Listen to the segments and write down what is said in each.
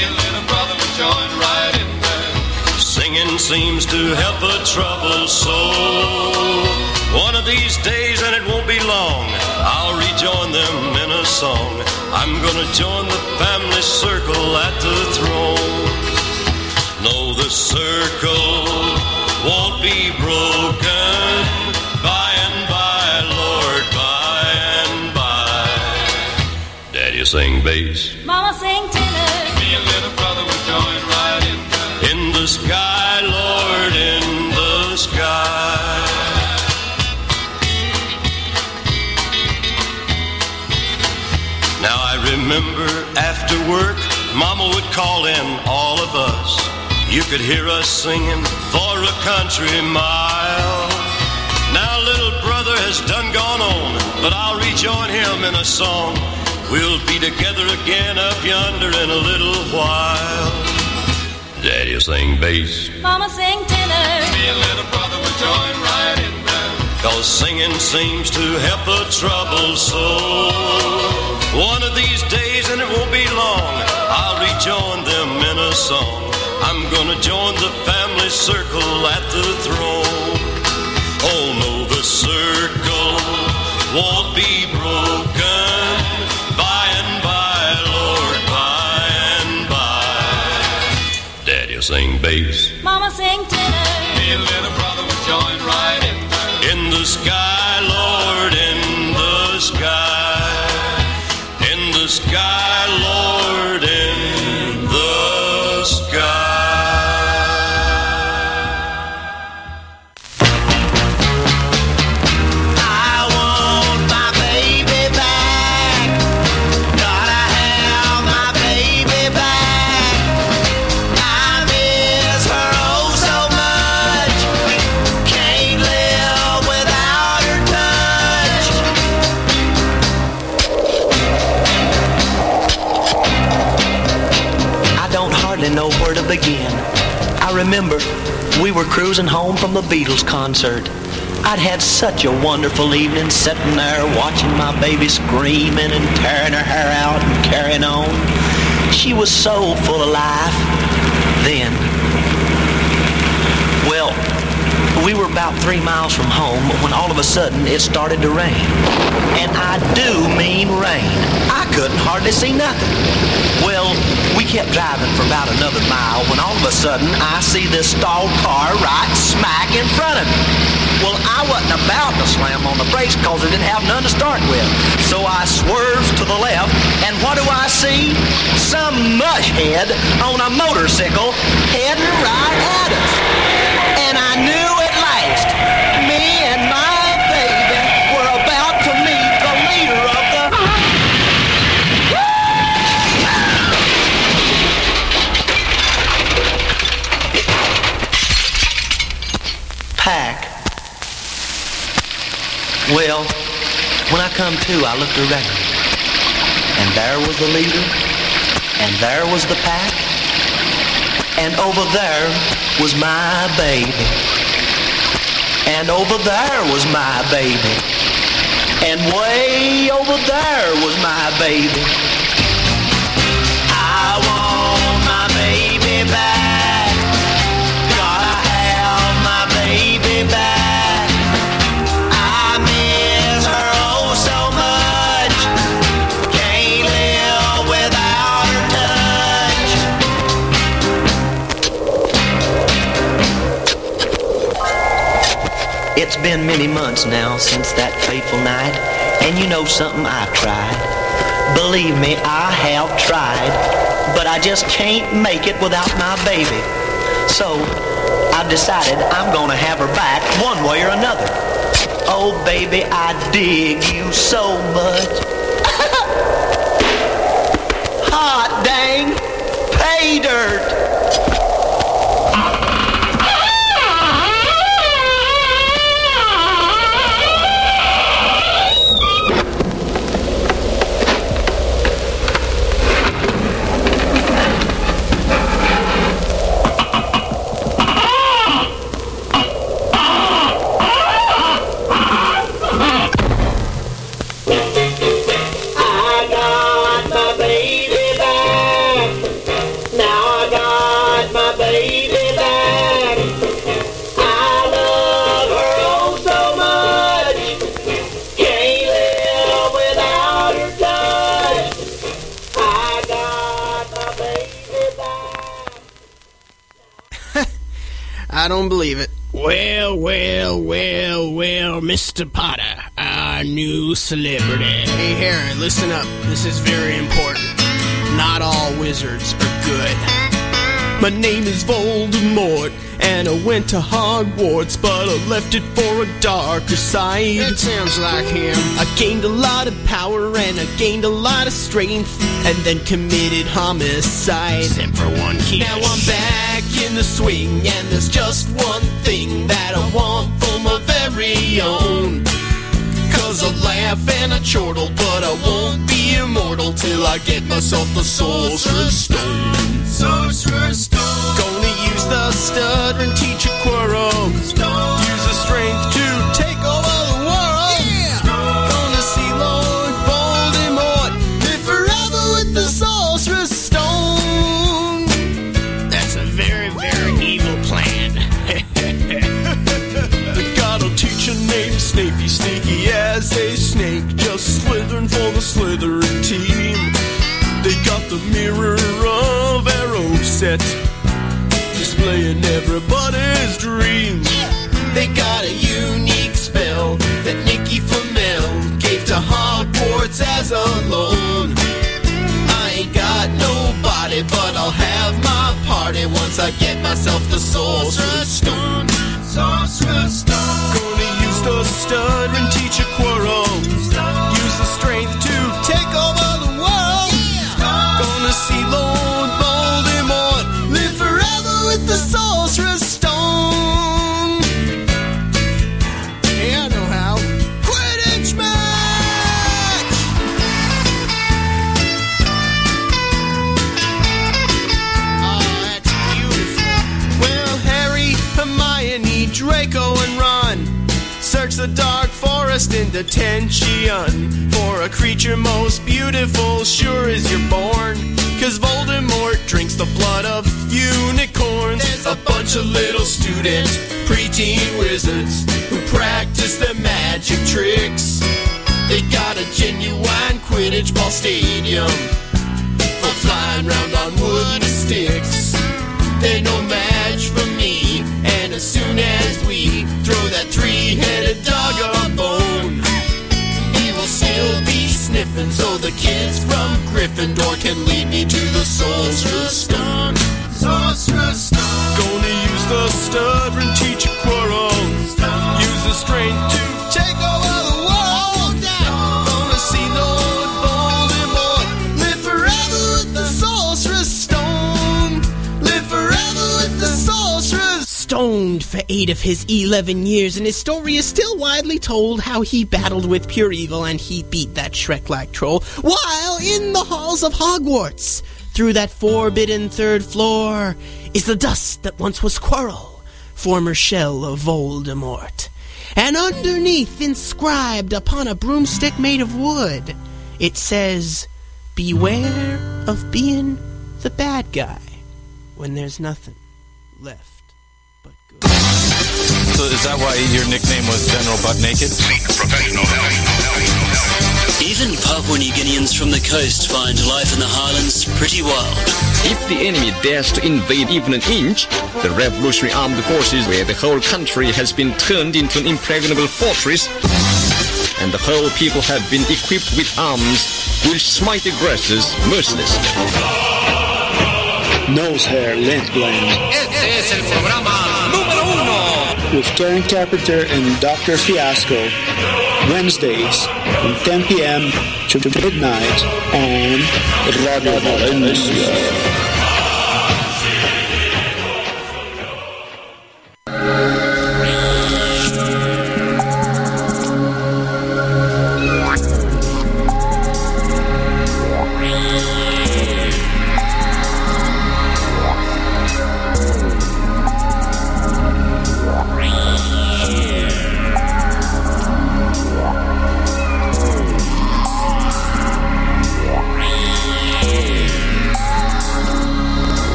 little brother would join right in there. Singing seems to help a troubled soul. One of these days, and it won't be long, I'll rejoin them in a song. I'm gonna join the family circle at the throne. No, the circle won't be broken. By and by, Lord, by and by. Daddy sing bass, Mama sing tenor. me and little brother will join right in there. In the sky, Lord, in the sky. Now I remember after work, Mama would call in all of us. You could hear us singing for a country mile. Now little brother has done gone on, but I'll rejoin him in a song. We'll be together again up yonder in a little while. Daddy'll sing bass, Mama sing tenor. me and little brother will join right in there. 'Cause singing seems to help a troubled soul. One of these days, and it won't be long, I'll rejoin them in a song. I'm gonna join the family circle at the throne. Oh no, the circle won't be broken. By and by, Lord, by and by. Daddy'll sing bass, Mama sing tenor. me and little brother will join right in there. In the sky, Lord, in the sky. In the sky, Lord, in the sky. I want my baby back. Gotta have my baby back. I miss her oh so much. Can't live without her touch. I don't hardly know where to begin. I remember we were cruising home from the Beatles concert. I'd had such a wonderful evening sitting there watching my baby screaming and tearing her hair out and carrying on. She was so full of life then. Well, we were about 3 miles from home when all of a sudden it started to rain. And I do mean rain. I couldn't hardly see nothing. Well, we kept driving for about another mile when all of a sudden I see this stalled car right smack in front of me. Well, I wasn't about to slam on the brakes because I didn't have none to start with. So I swerved to the left, and what do I see? Some mushhead on a motorcycle heading right at us. And I knew at last, me and my baby were about to meet the leader of the... pack. Well, when I come to, I looked around, and there was the leader, and there was the pack, and over there was my baby, and over there was my baby, and way over there was my baby. I want my baby back. Gotta have my baby back. It's been many months now since that fateful night, and you know something, I've tried. Believe me, I have tried, but I just can't make it without my baby. So, I've decided I'm gonna have her back one way or another. Oh, baby, I dig you so much. Hot dang, pay dirt. I don't believe it. Well, Mr. Potter, our new celebrity. Hey, Harry, listen up. This is very important. Not all wizards are good. My name is Voldemort, and I went to Hogwarts, but I left it for a darker side. That sounds like him. I gained a lot of power, and I gained a lot of strength, and then committed homicide. Except for one kid. Now I'm back in the swing, and there's just one thing that I want for my very own. 'Cause I laugh and I chortle, but I won't be immortal till I get myself the Sorcerer's Stone. Sorcerer's Stone. Gonna use the stuttering teacher Quirrell. Use the strength to take over the world. Yeah. Gonna see Lord Voldemort live forever with the Sorcerer's Stone. That's a very, very evil plan. I got a teacher named Snapey, sneaky as a snake, just slithering for the Slytherin team. They got the Mirror of Arrowset, displaying everybody's dreams. They got a unique spell that Nicky Flamel gave to Hogwarts as a loan. I ain't got nobody, but I'll have my party once I get myself the Sorcerer's Stone. Sorcerer's Stone. Gonna use the stuttering teacher Quirrell. Use the strength to take over the world. Gonna see Lord Voldemort live forever with the Sorcerer's Stone. Hey, I know how. Quidditch match! Oh, that's beautiful. Well, Harry, Hermione, Draco, and Ron search the dark forest in detention for a creature most beautiful, sure as you're born. 'Cause Voldemort drinks the blood of unicorns. There's a bunch of little student preteen wizards who practice their magic tricks. They got a genuine Quidditch ball stadium for flying round on wooden sticks. They're no match for me, and as soon as we throw that three-headed dog a bone, he will still be sniffing, so the kids from Gryffindor can lead me to the Sorcerer's Stone. Sorcerer's Stone. Gonna use the stuttering teacher Quirrell. Use the strength to take over the world. Gonna see Lord Voldemort live forever with the Sorcerer's Stone. Live forever with the Sorcerer's Stoned for 8 of his 11 years, and his story is still widely told how he battled with pure evil and he beat that Shrek-like troll while in the halls of Hogwarts. Through that forbidden 3rd floor is the dust that once was Quirrell, former shell of Voldemort. And underneath, inscribed upon a broomstick made of wood, it says, "Beware of being the bad guy when there's nothing left but good." So is that why your nickname was General Butt Naked? Seek professional help. Even Papua New Guineans from the coast find life in the highlands pretty wild. If the enemy dares to invade even an inch, the Revolutionary Armed Forces, where the whole country has been turned into an impregnable fortress, and the whole people have been equipped with arms, will smite aggressors mercilessly. Nose Hair Lint Blend. Este es el programa número 1. With Karen Carpenter and Dr. Fiasco. Wednesdays from 10 p.m. to midnight on Radio Valencia.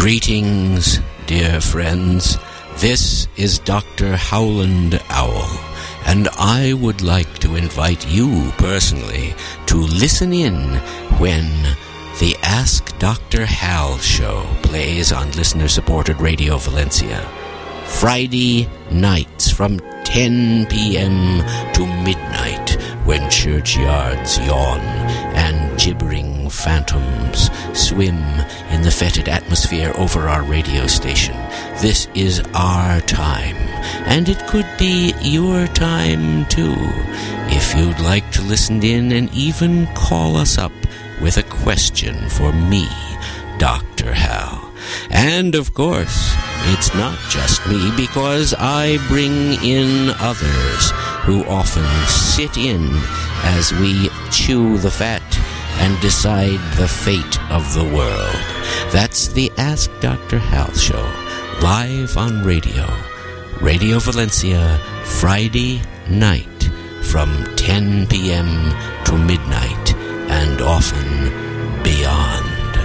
Greetings, dear friends. This is Dr. Howland Owl, and I would like to invite you personally to listen in when the Ask Dr. Hal show plays on listener-supported Radio Valencia. Friday nights from 10 p.m. to midnight, when churchyards yawn and gibbering phantoms swim in the fetid atmosphere over our radio station. This is our time, and it could be your time too, if you'd like to listen in and even call us up with a question for me, Dr. Hal. And of course, it's not just me, because I bring in others who often sit in as we chew the fat and decide the fate of the world. That's the Ask Dr. Hal show, live on Radio Valencia, Friday night from 10 p.m. to midnight, and often beyond.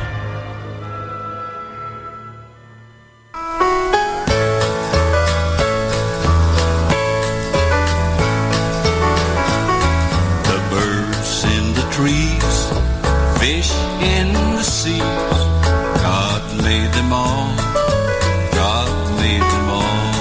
Fish in the seas, God made them all, God made them all.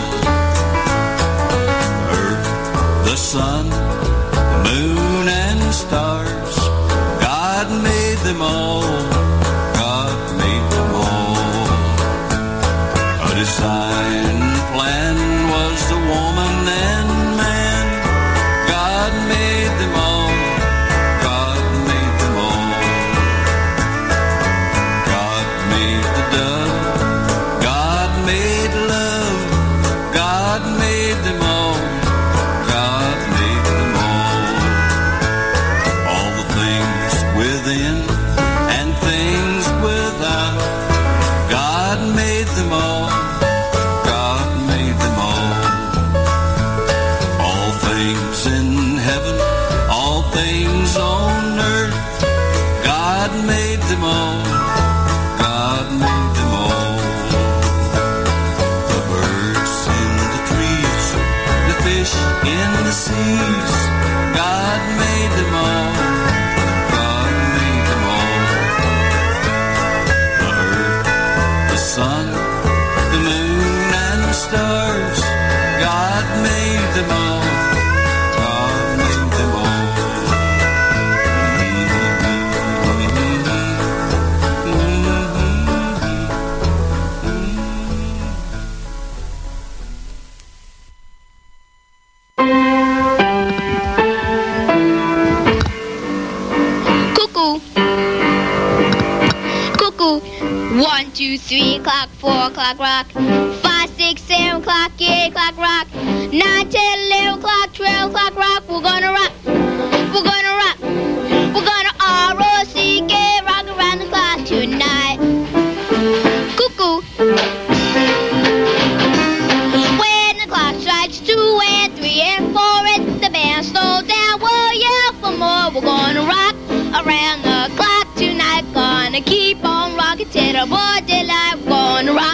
The earth, the sun, the moon and stars, God made them all, God made them all. A design plan was the woman and man, God made them all. Cuckoo. 1, 2, 3 o'clock, 4 o'clock, rock. 5, 6, 7 o'clock, 8 o'clock, rock. 9, 10, 11 o'clock, 12 o'clock, rock. We're gonna rock. We're gonna rock. We're gonna R-O-C-K, rock around the clock tonight. Cuckoo. When the clock strikes 2 and 3 and 4 and the band slows down, we'll yell for more. We're gonna rock around the clock tonight. Gonna keep on rocking till the broad daylight. We're gonna rock.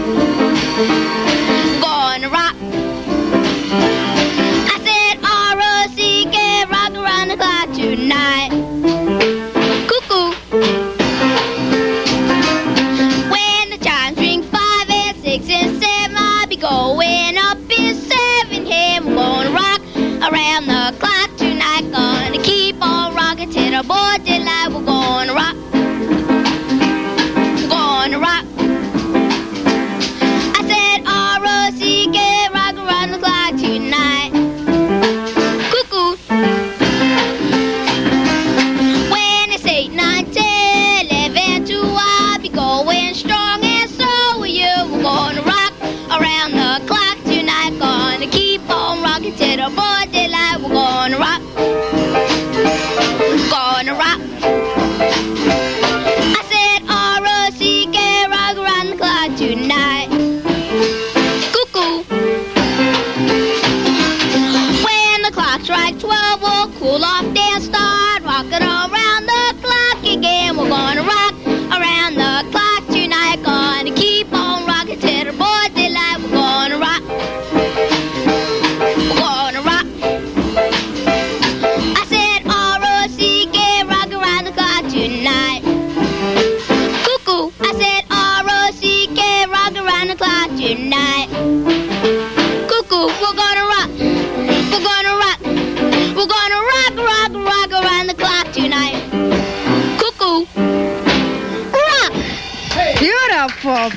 Gonna rock. I said R-O-C-K, rock around the clock tonight. Cuckoo. When the chimes ring 5 and 6 and 7, I'll be going up in 7 here. We're gonna rock around the clock tonight. Gonna keep on rocking till the broad daylight. We're gonna rock. Gonna rock. I said R-O-C-K, rock around the clock tonight. Cuckoo. When it's 8, 9, 10, 11, 2, I'll be going strong, and so will you. We're gonna rock around the clock tonight. Gonna keep on rocking till the broad daylight. We're gonna rock. Gonna rock.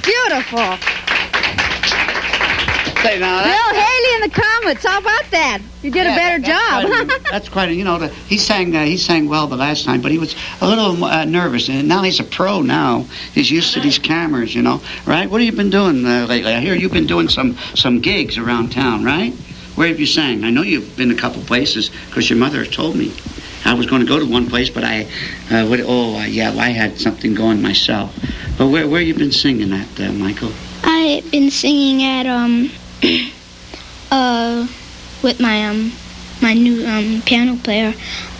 Beautiful. Say now, Bill Haley in the Comets. How about that? You did a better job. That's quite. He sang well the last time, but he was a little nervous. And now he's a pro. Now he's used to these cameras. Right? What have you been doing lately? I hear you've been doing some gigs around town, right? Where have you sang? I know you've been a couple places because your mother told me. I was going to go to one place, but I had something going myself. But where have you been singing at, Michael? I've been singing at with my new piano player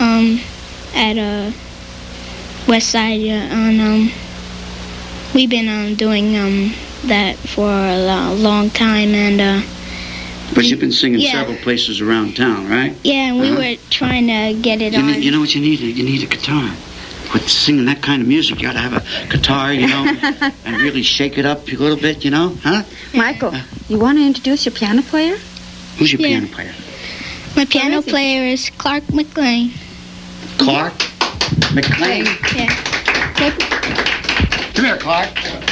at West Side. We've been doing that for a long time, and but you've been singing several places around town, right? Yeah, and we were trying to get it on. You know what you need? You need a guitar. With singing that kind of music, you got to have a guitar, and really shake it up a little bit, huh? Michael, you want to introduce your piano player? Who's your piano player? My piano player is Clark McLean. Clark McLean? Yeah. Come here, Clark.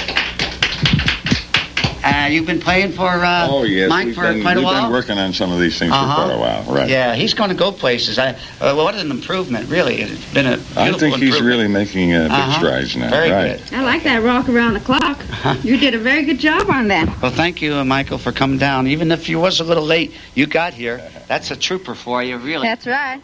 You've been playing for Mike for quite a while? We've been working on some of these things for quite a while, right? Yeah, he's going to go places. What an improvement, really. It's been a beautiful I think he's really making big strides now. Very good. I like that rock around the clock. You did a very good job on that. Well, thank you, Michael, for coming down. Even if you was a little late, you got here. That's a trooper for you, really. That's right.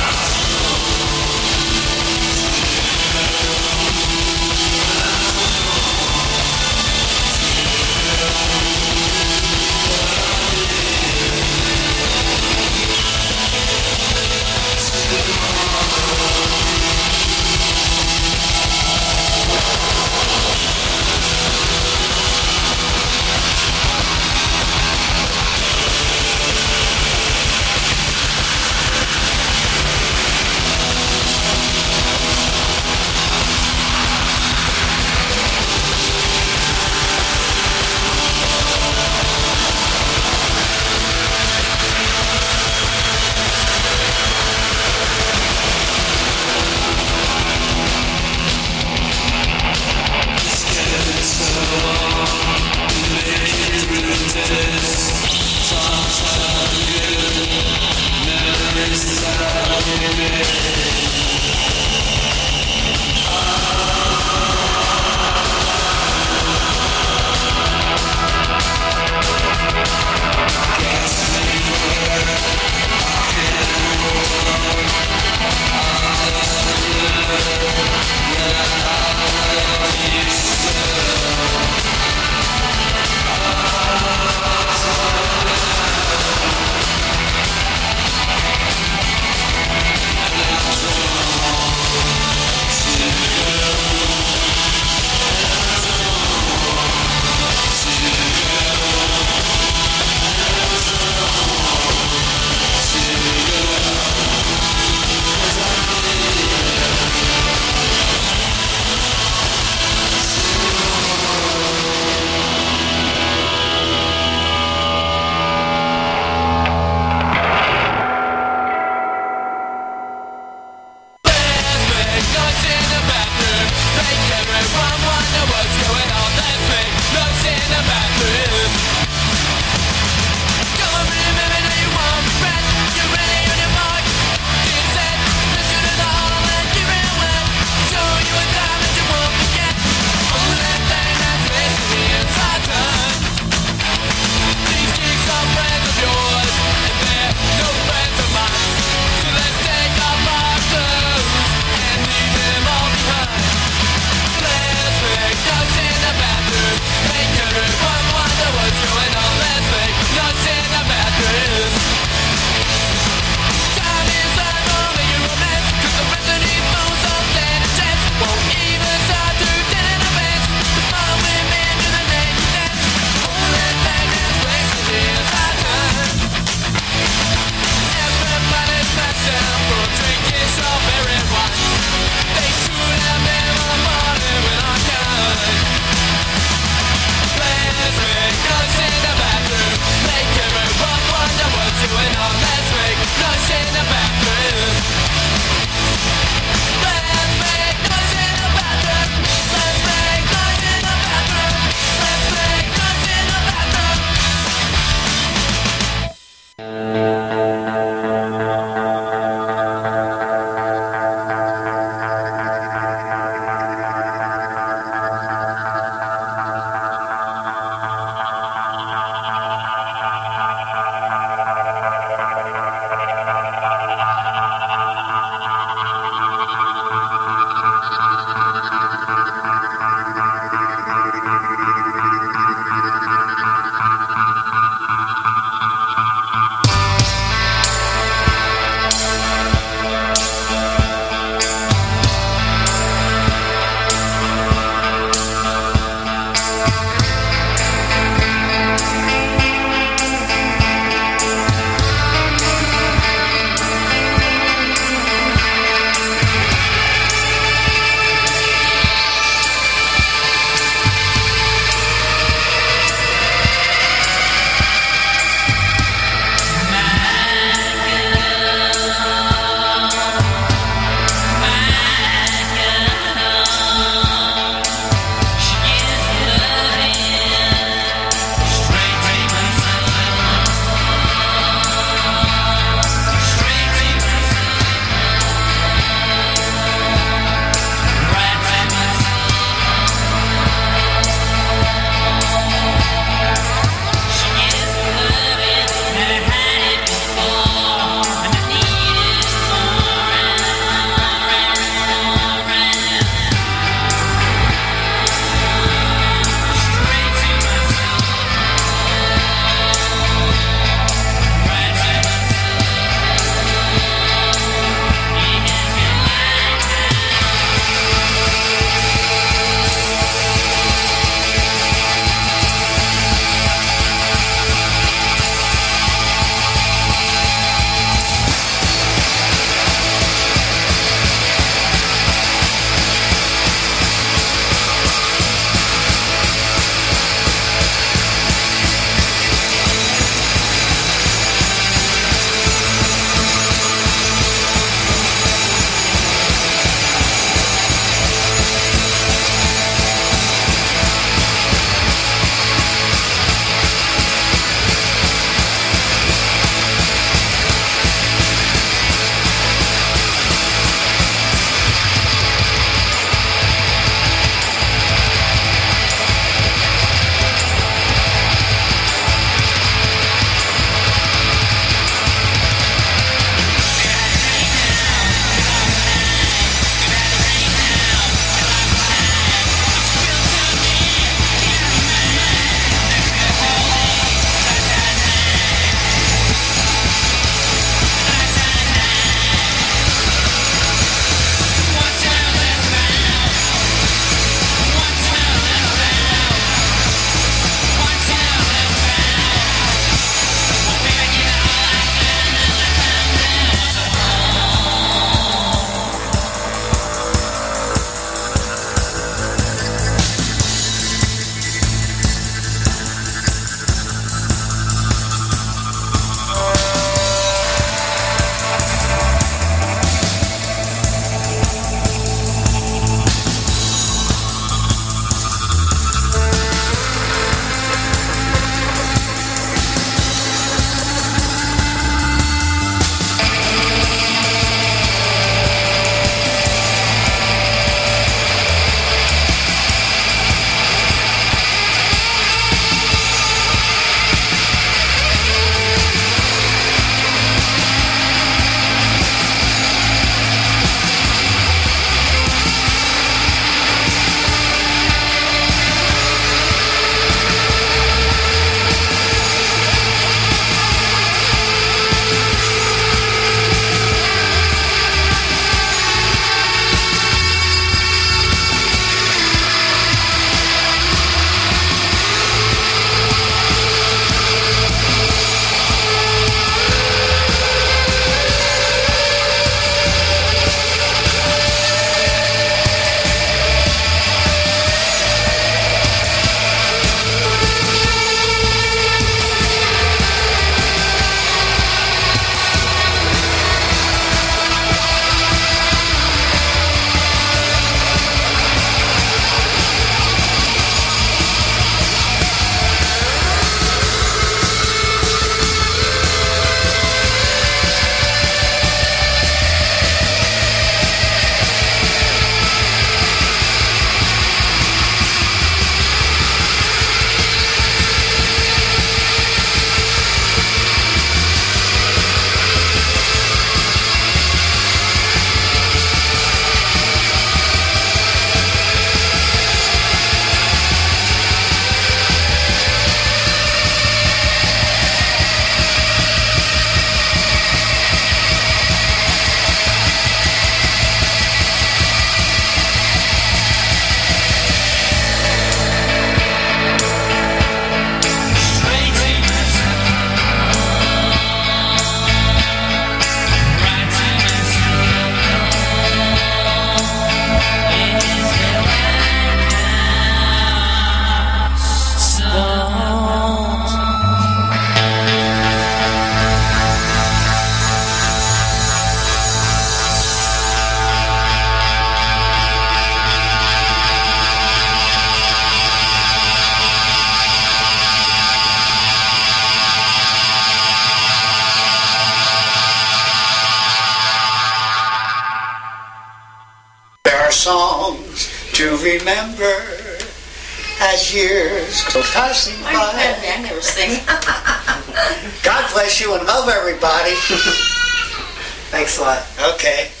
to remember as years go passing by. I never sing. God bless you and love everybody. Thanks a lot. Okay.